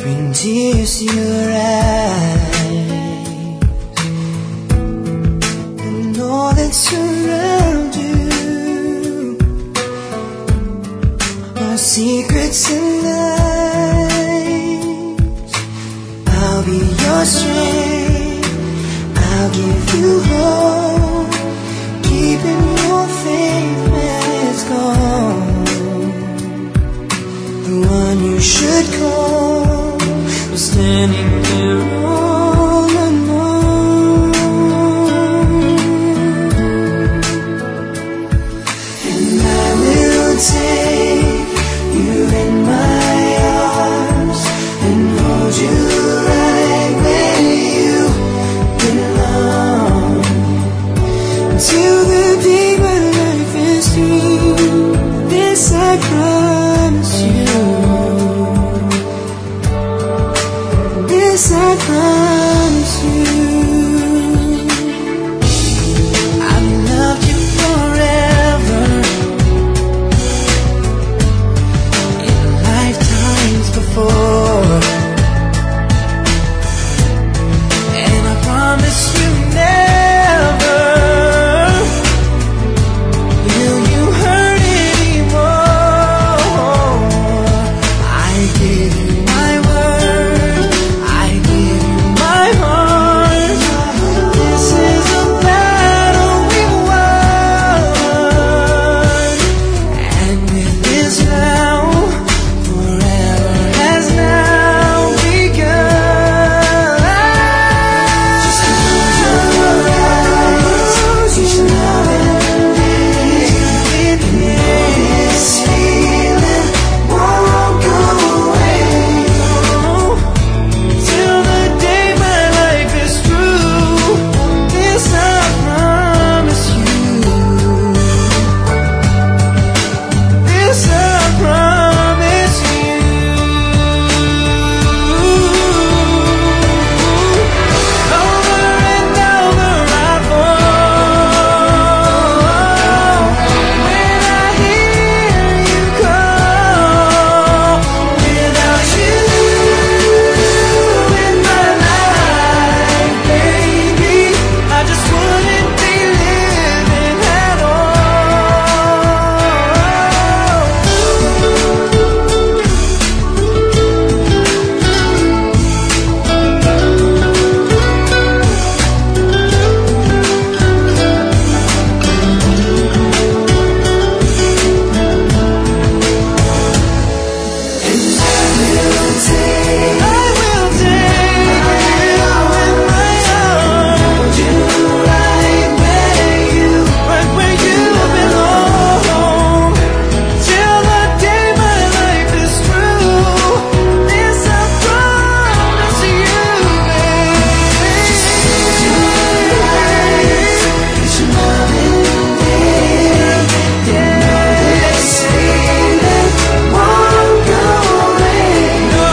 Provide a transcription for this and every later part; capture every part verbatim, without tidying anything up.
bring tears to your eyes, and all that surrounds you are secrets and lies. I'll be your strength, I'll give you hope, keeping your faith when it's gone. The one you should call was standing there all alone. And I will take you in my arms and hold you right where you belong, until the day my life is through. This I promise you. This I promise you. I've loved you forever, in lifetimes before, and I promise you never will you hurt anymore. I give you my word, I give you my heart. This is a battle we won, and with this vow, forever has now begun. Just close your eyes, each love and day, this feeling won't go away, till the day my life is through. This I promise you. This I promise you. Over and over I fall when I hear you call. Without you in my life, baby, I just wouldn't be living at I will take you in my arms, hold you right where you, right where you belong, till the day my life is through. This I promise you, baby. Each loving day, this feeling won't go away. No,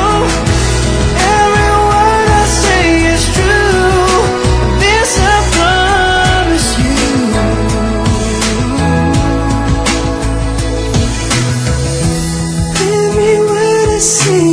every word I say is true. This I promise you. Every word I say